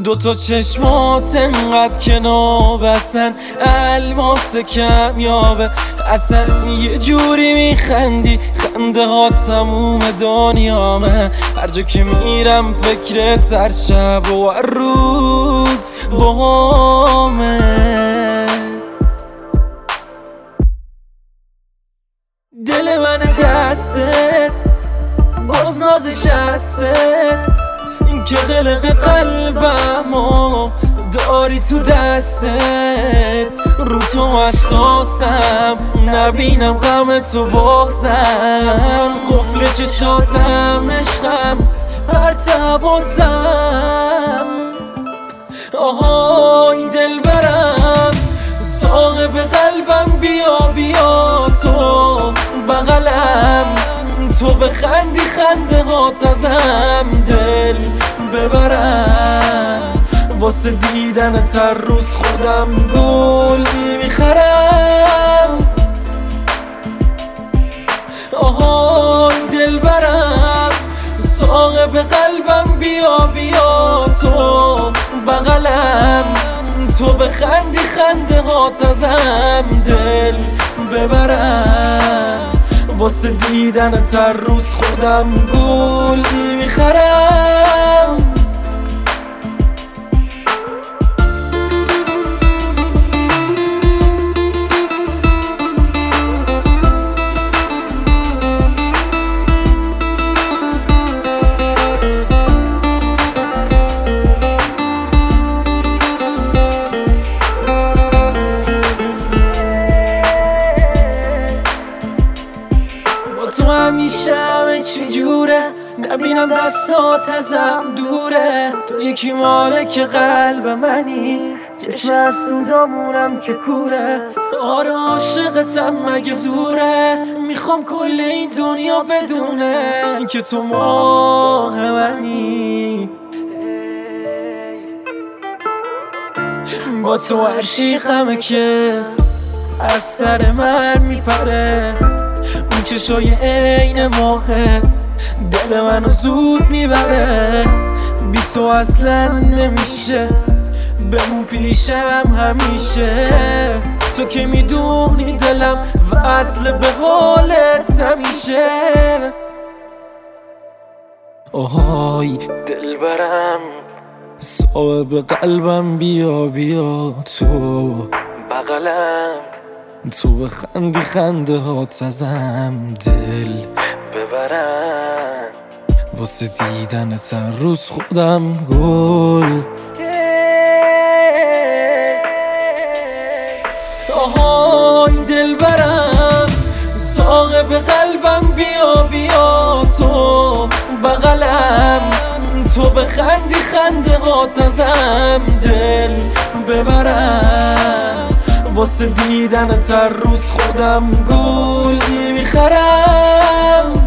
دوتا چشمات انقدر که نابسن، الماس کمیابه اصلا یه جوری میخندی، خنده ها تموم دنیامه. هر جا که میرم فکرت هر شب و هر روز باهامه. دل من دستت باز نازش هستت، این که قلق قلبمو داری تو دستت. رو تو اساسم نبینم غم تو بازم، قفل چشاتم عشقم پرتوازم. آهای دل برم صاحب قلبم، بیا بیا تو بغلم، تو بخندی خنده هات ازم دل ببرم. واسه دیدن هر روز خودم گل میخرم. آهای دل برم صاحب قلبم، بیا بیا تو بغلم، تو بخندی خنده هات ازم دل ببرم. واسه دیدن هر روز خودم گل میخرم. تو همیشه همه چی جوره، نبینم دستات ازم دوره. تو یکی مالک قلب منی، چشم از سوزامونم که کوره. آره عاشقتم مگه زوره، میخوام کل این دنیا بدونه که تو ماه منی. با تو هرچی غمه که از سر من میپره، اون چشای عین ماهه دل منو زود میبره. بی تو اصلا نمیشه بمون پیشم همیشه، تو که میدونی دلم وصل به حالت همیشه. آهای دل برم صاحب قلبم، بیا بیا تو بغلم، تو بخندی خنده هات ازم دل ببرم. واسه دیدن هر روز خودم گل. آهای دل برم صاحب قلبم، بیا بیا تو بغلم، تو بخندی خنده هات ازم دل ببرم. واسه دیدن هر روز خودم گل میخرم.